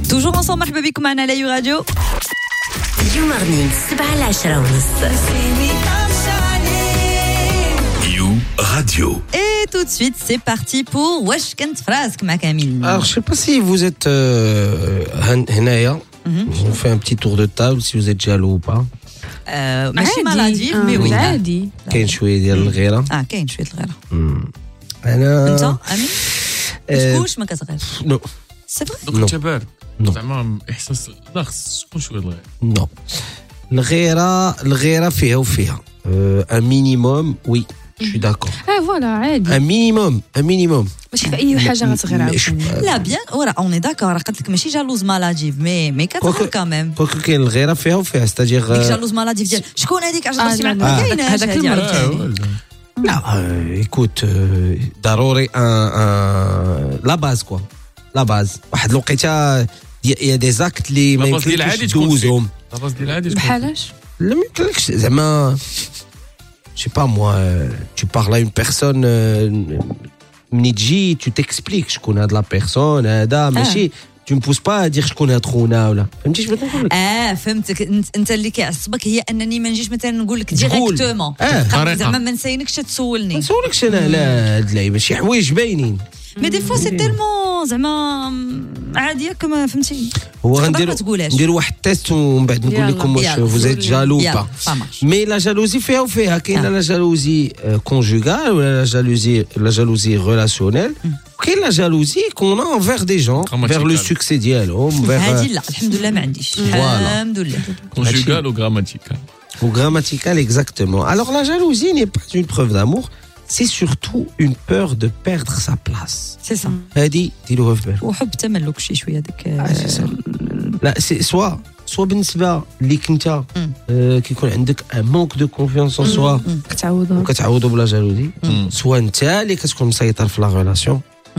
Toujours ensemble, مرحبا بكم معنا على يو راديو. يو مورنينغ 7-10 You Radio. Et tout de suite, c'est parti pour Wesh Kent Frask, ma Camille. Alors, je sais pas si vous êtes Henaya. On fait un petit tour de table, si vous êtes jaloux ou pas. ماشي مالادي mais oui. عادي. كاين شوية ديال الغيرة. كاين شوية الغيرة. أنا أنت أمين؟ مشكوش ما كتغيرش. نو سي فري؟ دوك انت بارد نو. زعما احساس ناقص شكون شويه الغير نو الغيرة فيها وفيها. Un minimum, oui. Je suis d'accord. فوالا عادي. Un minimum. ماشي في اي حاجه غتغير عاوتاني. لا بيان ورا اوني داكور قلت لك ماشي جالوز مالاديف مي كتغير كاميم. كوكو كاين الغيرة فيها وفيها. ستاجيغ ديك جالوز مالاديف ديال شكون هذيك عجبتي معاك ما كايناش هذاك هذه عرفتي. لا écoute ضروري لا باز كوا لا باز واحد الوقيته يا دي زاكت اللي ما لاباز ديال يمكنش العادي تكون تدوزهم. لاباز ديال العادي تكون بحالاش لا ما يمكنلكش زعما je sais pas moi tu parles à une personne مني تجي tu t'expliques شكون هاد لا بيرسون هذا ماشي tu me pousses pas à dire شكون هاد خونا ولا فهمتي اش بغيت نقول لك. فهمتك انت اللي كيعصبك هي انني ما نجيش مثلا نقول لك تقول. ديريكتومون زعما ما نساينكش ما تسولني نسولكش انا على هاد اللعيبه شي حوايج باينين. مي دي فوا سي تيلمون زعما عاديه كما فهمتي. هو تقدر ما تقولهاش. نديرو واحد التيست ومن بعد نقول لكم واش vous êtes jaloux ou pas. مي لا جالوزي فيها وفيها كاينه لا جالوزي كونجوغال ولا لا جالوزي ريلاسيونيل وكاين لا جالوزي كون انفير دي جون فير لو سوكسي ديالهم هادي لا الحمد لله ما عنديش الحمد لله. كونجوغال وغراماتيكال ou grammatical exactement. Alors la jalousie n'est pas une preuve d'amour, c'est surtout une peur de perdre sa place. سي سا هادي ديروها في بالك. وحب تملك شي شويه داك لا سي سوا بالنسبه ليك انت كيكون عندك ان مونك دو كونفيونس ان سوا وكتعوضوا بلا جالوزي سوا انت اللي كتكون مسيطر في لا ريلاسيون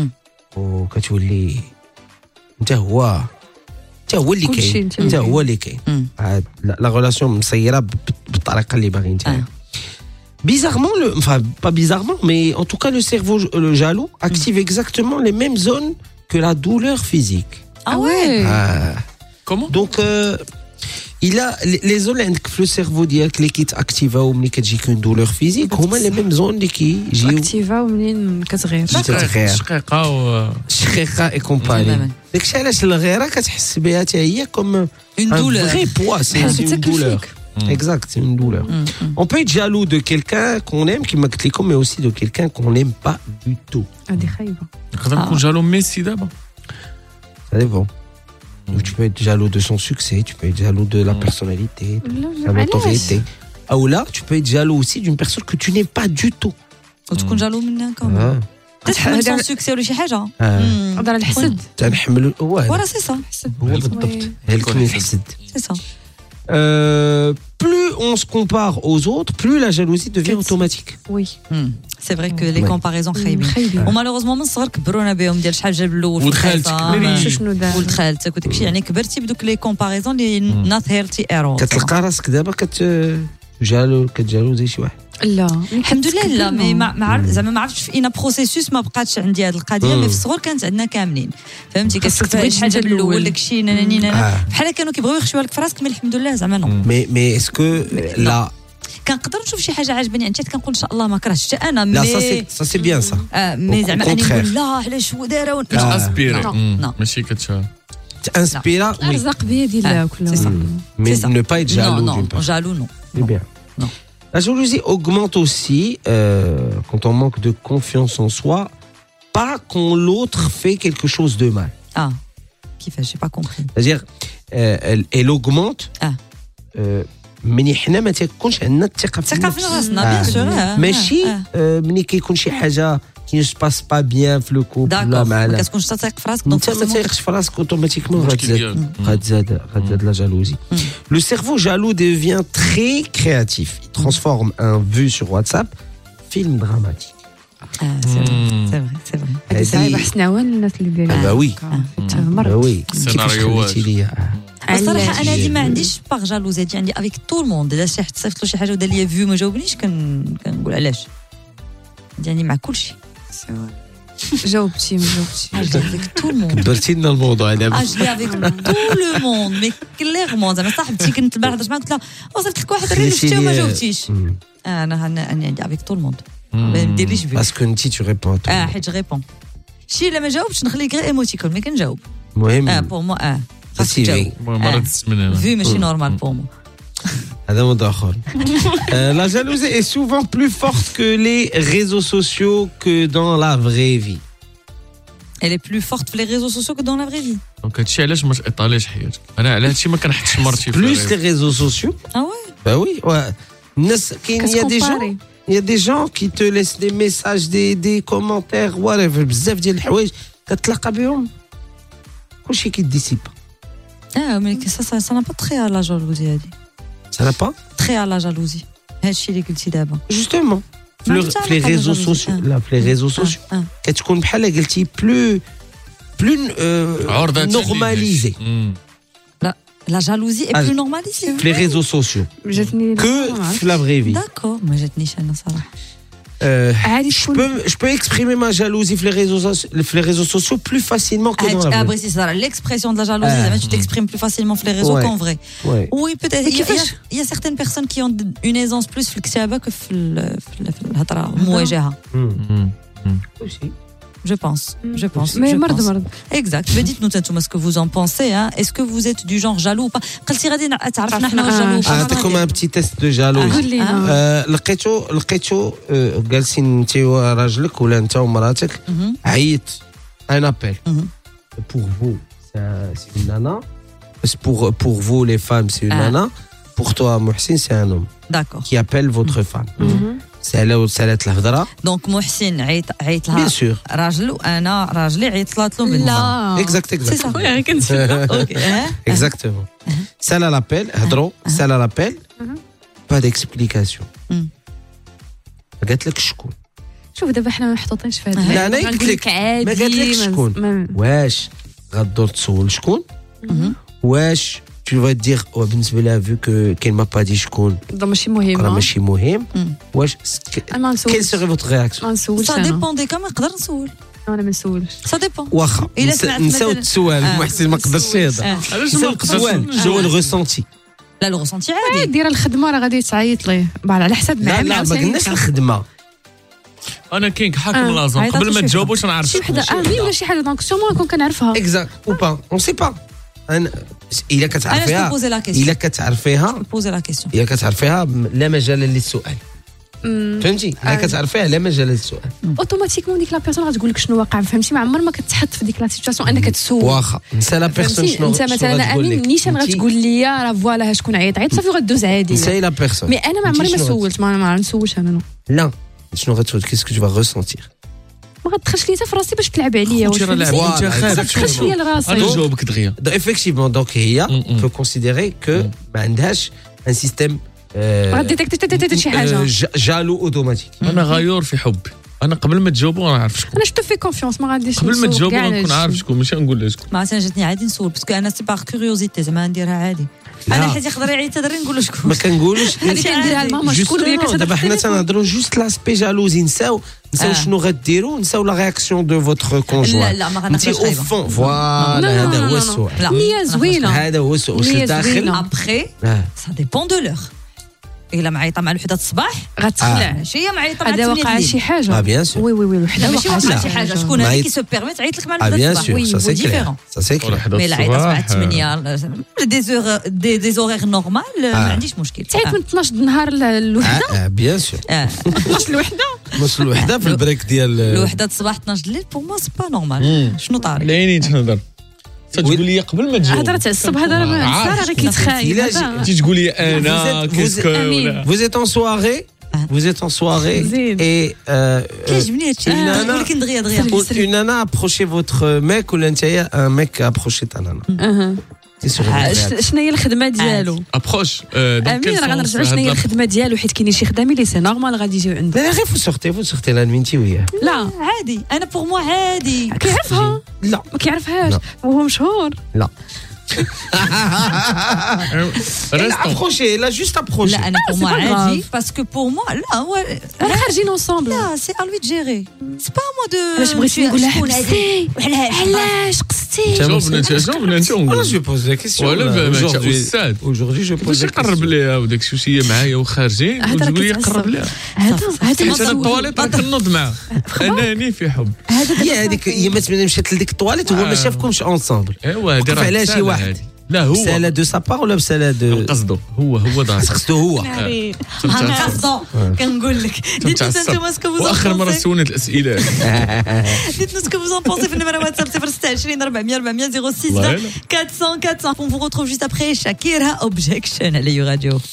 وكتولي انت هو اللي كاين انت هو اللي كاين لا ريلاسيون مسيره بالطريقه اللي باغي انت. Bizarrement, pas bizarrement, mais en tout cas, le cerveau le jaloux active exactement les mêmes zones que la douleur physique. Ah ouais. Comment? Donc, il a les zones في le cerveau ديالك اللي كيتاكتيفا وملي كتجيك une douleur physique هما les mêmes zones اللي كيجيو اكتيفا ومنين كتغير شقيقه اي كومباني. داكشي علاش الغيره كتحس بها حتى هي comme une douleur. vrai poids, c'est une douleur. Exact, c'est une douleur. On peut être jaloux de quelqu'un qu'on aime, qui m'a dit, mais aussi de quelqu'un qu'on n'aime pas du tout. هذه خايبه. نقدر نكون جالو ميسي دابا. Ça dépend. Donc, tu peux être jaloux de son succès, tu peux être jaloux de la personnalité, de la notoriété. Ou là, tu peux être jaloux aussi d'une personne que tu n'aimes pas du tout. وتكون جالو منها كمان تتحمل سون سوكسي ولا شي حاجه هضر على الحسد تنحمل ورا سي سا هو بالضبط هي الكل الحسد. سي سا. Plus on se compare aux autres, plus la jalousie devient automatique. وي سي فري كو لي كومباريزون خايبين ومالوغوزمون من الصغر كبرونا بهم ديال شحال جاب الاول ولد خالتك شنو دار ولد خالتك وداكشي يعني كبرتي بدوك لي كومباريزون اللي نات هيرتي ايرو كتلقى راسك دابا كتجالوزي شي واحد. لا الحمد لله لا مي ما عرف زعما ما عرفتش في بروسيسوس ما بقاتش عندي هذه القضيه مي في الصغر كانت عندنا كاملين فهمتي كتبغي شحال جاب الاول داكشي بحال كانوا كيبغيو يخشوا لك في راسك مي الحمد لله زعما نو مي اسكو لا كنقدر نشوف شي حاجه عاجباني عندك كنقول ان شاء الله ما كرهتش حتى انا لا سا سي بيان سا مي زعما انا نقول لا علاش هو دار انسبيري ماشي انسبيرا الرزق بيد الله كله mais ne pas être jaloux d'une part. Jaloux non. C'est bien. Non. La jalousie augmente aussi quand on manque de confiance en soi, pas quand l'autre fait quelque chose de mal. Ah, j'ai pas compris. C'est-à-dire, elle augmente. مني حنا ما تكونش عندنا الثقه في راسنا بيان سور ماشي مني كيكون شي حاجه كي جو باس با بيان في لو كوب ولا معنا ما كتكونش تثق في راسك دونك ما تثقش في راسك اوتوماتيكمون غتزاد لا jalousie. Le cerveau jaloux devient très créatif. Il transforme un vu sur WhatsApp film dramatique. c'est vrai هذه حسنا وين الناس اللي دايرين وي وي سيناريوهات الصراحه انا ديما ما عنديش باغ جالوزي عندي افيك تو الموند الا شي حد صيفط له شي حاجه ودار لي فيو ما جاوبنيش كنقول علاش يعني مع كلشي جاوبتي ما جاوبتي avec tout le monde. كبرتي لنا الموضوع دابا. Je l'ai avec tout le monde, mais clairement. زعما صاحبتي كنت البارح هضرت معاها قلت لها وصلت لك واحد الريل شفتيه وما جاوبتيش. انا عندي avec tout le monde. ما نديرليش بيه. Parce que انت tu réponds à tout. حيت ريبون. شي الا ما جاوبتش نخليك غير ايموتيكون مي كنجاوب. المهم بور موا خاصك سي تجاوب. مرات تسمن في ماشي نورمال بور موا. هذا موضوع آخر. La jalousie est souvent plus forte que les réseaux sociaux que dans la vraie vie. Elle est plus forte في les réseaux sociaux que dans la vraie vie. دونك هادشي علاش ما تاطاليش حياتك. انا على هادشي ما كنحطش مرتي Plus les réseaux sociaux. Ah ouais. Bah oui, ouais. Il y a des gens qui te laissent des messages, des commentaires, whatever, بزاف ديال الحوايج كتلاقى بهم كلشي كيديسيب. mais ça n'a pas trait à la jalousie هادي. Ça n'a pas Trait à la jalousie. هادشي اللي قلتي دابا. Justement. في les réseaux sociaux, là, في les réseaux sociaux. كتكون بحال قلتي plus normalisé. La jalousie est plus normalisée. في les réseaux sociaux. Que في la vraie vie. D'accord, ما جاتنيش انا صراحه. Je peux exprimer ma jalousie sur les réseaux sociaux plus facilement que dans la vraie vie. C'est ça, l'expression de la jalousie, tu t'exprimes plus facilement sur les réseaux qu'en vrai. Ouais. Oui, peut-être. Il y a certaines personnes qui ont une aisance plus في الكتابة que في الهضرة المواجهة. Aussi. Je pense. Mais مرض. Exact. Mais dites-nous ce que vous en pensez. Hein. Est-ce que vous êtes du genre jaloux ou pas? قلتي غادي تعرفنا حنا جالو. أعطيكم un petit test de jalousie. لقيتو جالسين انت وراجلك ولا انت ومراتك عيط un appel. Pour vous c'est une nana. Pour vous les femmes c'est une nana. Pour toi Mohsin c'est un homme. D'accord. Qui appelle votre femme. سالت الهضره. دونك محسن عيط لها. Bien sûr. راجل وانا راجلي عيطت له لا. Exact. C'est ça. اوكي. Exactement. سال l'appel, هضروا, سال l'appel. Pas d'explication. قالت لك شكون. شوف دابا حنا ما محطوطينش في هذا. لا انا قلت لك ما قالت لك شكون. واش غدور تسول شكون؟ واش tu vas te dire بالنسبه لها vu que qu'elle m'a pas dit شكون ماشي مهم. راه ماشي مهم. واش quelle serait votre réaction؟ ما نسولش. Ça dépend des cas ما نقدر نسول. انا ما نسولش. Ça dépend. واخا نساو السؤال محسن ما قدرش يهضر. نساو السؤال شنو الريسونتي؟ لا لو ريسونتي عادي. دير الخدمه راه غادي تعيط ليه على حسب لا ما قلناش الخدمه. انا كاين حاكم لازم قبل ما تجاوبوش نعرف شي وحده امي ولا شي حاجه دونك سيغمون نكون كنعرفها. اكزاكت او با اون سي با. الا كتعرفيها الا كتعرفيها لا مجال للسؤال. فهمتي الا كتعرفيها لا مجال للسؤال. اوتوماتيكمون ديك لا بيرسون غتقول لك شنو واقع. فهمتي ما عمر ما كتحط في ديك لا سيتواسيون انك تسول. واخا نسى لا بيرسون شنو انت مثلا امين نيشان غتقول لي راه فوالا شكون عيط صافي غدوز عادي. نسى لا بيرسون مي انا ما عمري ما سولت ما نسولش انا. لا شنو غتقول كيسكو تو فا ريسونتير. ما غتدخلش ليا في راسي باش تلعب عليا. واش غتدخلش ليا لراسي. انا نجاوبك دغيا. effectivement donc هي peut considérer que ما عندهاش un système غادي شي حاجه جالو اوتوماتيك. انا غيور في حبي. انا قبل ما تجاوبوا نعرف شكون. انا شتو في كونفيونس ما غاديش قبل ما تجاوبوا غنكون عارف شكون ماشي نقول لها شكون. ما جاتني عادي نسول باسكو انا سي باغ كيوريوزيتي زعما نديرها عادي. انا حيت يقدر يعيط تدري نقول له شكون. ما كنقولوش هذيك كنديرها لماما شكون هي كتهضر. دابا حنا تنهضروا جوست لاسبي جالوزي. نساو شنو غديروا. نساو لا رياكسيون دو فوتر كونجوان. لا ما غنقدرش. انت او فون فوالا هذا هو السؤال. نيه زوينه. هذا هو السؤال. واش الداخل ابخي سا ديبون دو لور. الا معيطه مع الوحده الصباح غتخلع. ماشي هي معيطه مع هذا وقع شي حاجه. بيان سور. وي الوحده ماشي وقع شي حاجه. شكون هذا كي سو بيرميت عيط لك مع الوحده الصباح. وي سا سي كلير سا سي كلير. مي العيطه تبع 8 دي زورير نورمال ما عنديش مشكل. تعيط من 12 النهار الوحده. بيان سور 12 الوحده. نص الوحده في البريك ديال الوحده الصباح 12 الليل بور موا سي با نورمال. شنو طاري؟ ليني تنهضر تقول لي قبل ما تجاوب. هضرت الصبح هضر راه غير كيتخايل. تجي تقول لي انا كيسكو ولا. Vous êtes en soirée et كيعجبني هادشي. ولكن دغيا une nana approché votre mec ou l'intérieur un mec a approché ta nana. شنو هي الخدمه ديالو؟ ابروش امين راه غنرجع شنو هي الخدمه ديالو حيت كاينين شي خدامي اللي سي نورمال غادي يجيو عنده. لا غير vous sortez la nuit وياه. لا عادي. انا بور موا عادي. كيعرفها. لا ما كيعرفهاش وهو مشهور. لا Elle a approché, elle a juste approché. لا انا pour moi عادي parce que pour moi لا هو انا خارجين ensemble. لا سي à lui de gérer. C'est pas à moi de علاش بغيتي نقول لها حبستي علاش قصتي Voilà, je pose la question. Aujourd'hui, je pose la question. قرب ليها وداك الشيء معايا وخارجين وتقول لي قرب ليها انا الطواليت راه كنوض معاه اناني في حب هي هذيك هي مثلا مشات لديك الطواليت وهو ما شافكمش انصامبل ايوا هذه راه على شي واحد لا هو بسالة دو سابار ولا بسالة دو قصدو هو دار قصدو هو انا قصدو كنقول لك ديت انتم اسكو vous واخر مره سولت الاسئله dites-nous ce que vous en pensez في النمره واتساب 026 400 400 06 400 400 on vous retrouve juste après Shakira Objection à l'Eu Radio.